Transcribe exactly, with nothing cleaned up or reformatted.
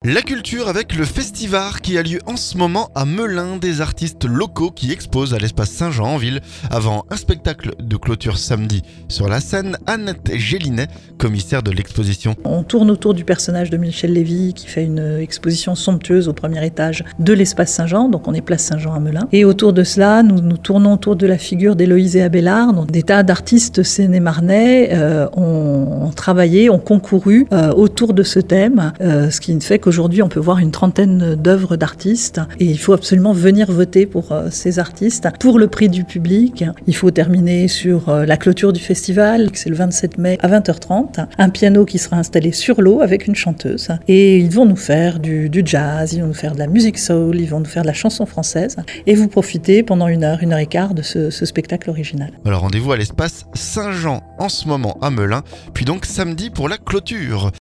La culture avec le Festivar qui a lieu en ce moment à Melun, des artistes locaux qui exposent à l'espace Saint-Jean en ville avant un spectacle de clôture samedi. Sur la scène, Annette Gélinet, commissaire de l'exposition. On tourne autour du personnage de Michel Lévy qui fait une exposition somptueuse au premier étage de l'espace Saint-Jean, donc on est place Saint-Jean à Melun. Et autour de cela, nous nous tournons autour de la figure d'Héloïse et Abélard. Donc des tas d'artistes sénémarnais euh, ont, ont travaillé, ont concouru euh, autour de ce thème, euh, ce qui fait que Aujourd'hui, on peut voir une trentaine d'œuvres d'artistes et il faut absolument venir voter pour euh, ces artistes. Pour le prix du public, il faut terminer sur euh, la clôture du festival, c'est le vingt-sept mai à vingt heures trente. Un piano qui sera installé sur l'eau avec une chanteuse. Et ils vont nous faire du, du jazz, ils vont nous faire de la musique soul, ils vont nous faire de la chanson française. Et vous profitez pendant une heure, une heure et quart de ce, ce spectacle original. Alors rendez-vous à l'espace Saint-Jean en ce moment à Melun, puis donc samedi pour la clôture.